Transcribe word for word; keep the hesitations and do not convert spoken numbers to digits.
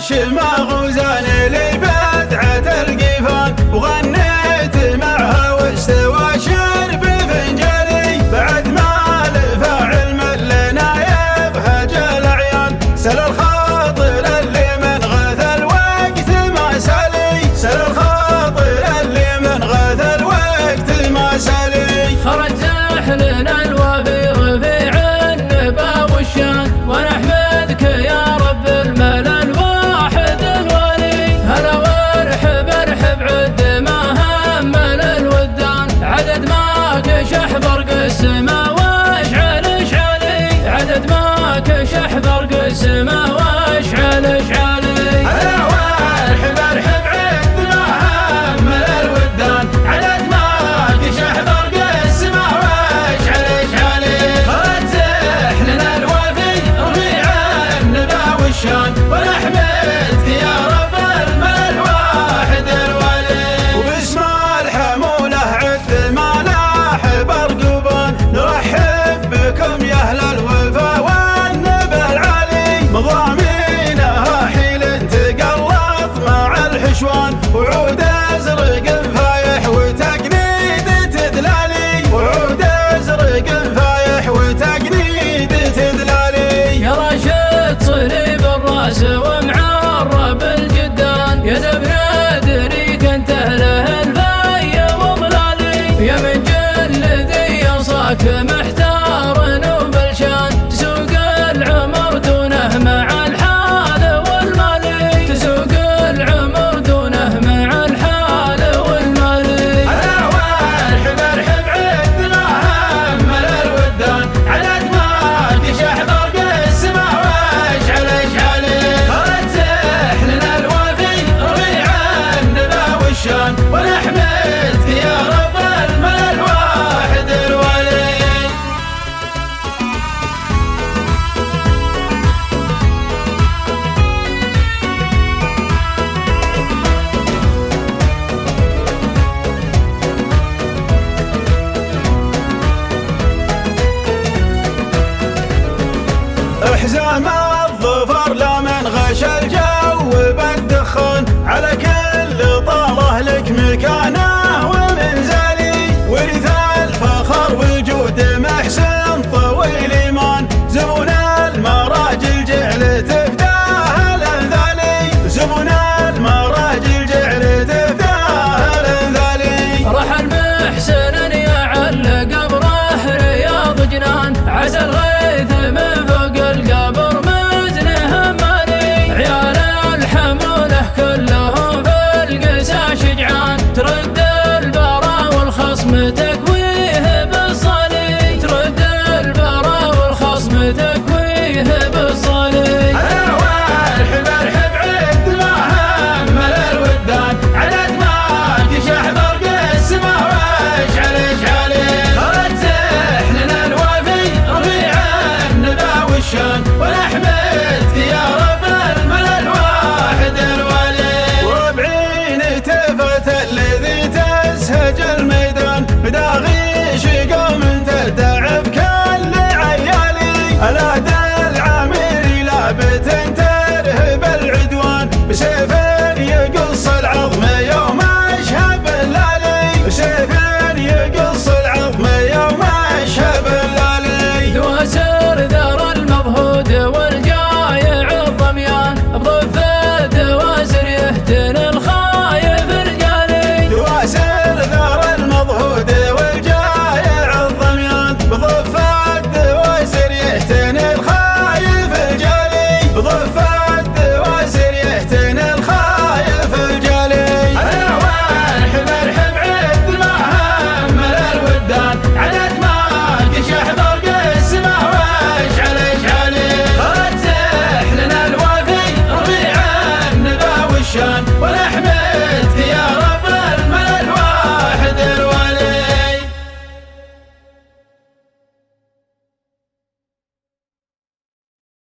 شمع غزاني لي بدعة القفان، وغنيت معها واستوى شربي فنجاني، بعد ما الفاعل من لنا يبهج الأعيان، سل الخاطر اللي من غث الوقت ما سالي، سل الخاطر اللي من غث الوقت ما سالي. خرج ساحلنا الوفي رفيع النبا والشان، ونحمدك يا رب الملا الواحد الولي، هلا وارحب ارحب عد ما همل الودان، عدد ما كشح برق السما واشعل اشعلي، عدد ما كشح برق السما واشعل اشعلي. هلا وارحب ارحب عد ما همل الودان، عدد ما كشح برق السما واشعل اشعلي. خرج ساحلنا الوفي رفيع النبا والشان، ونحمدك يا رب الملا الواحد الولي، وباسم الحمولة عد ما لاح برقبان، نرحب بكم يا اهل الوفا والنبا العلي، مضامينها حيل تقلط مع الحشوان، وعود ازرق فايح وتقنيد تدلالي، وعود ازرق فايح وتقنيد تدلالي. يا راشد صليب الراس ومعرب الجدان، يا دبر ادريك انت له الفاي وضلالي، يا من جلدي يصاك محتار وبلشان، تسوق العمر دونه مع الحال والمالي، تسوق العمر دونه مع الحال والمالي. هلا وارحب ارحب عد ما همل الودان، عدد ما كشح برق السما واشعل اشعلي. خرج ساحلنا الوفي رفيع النبا والشان، ونحمدك يا رب الملا الواحد الولي. حزام الظفر لا من غش الجو بالدخان، على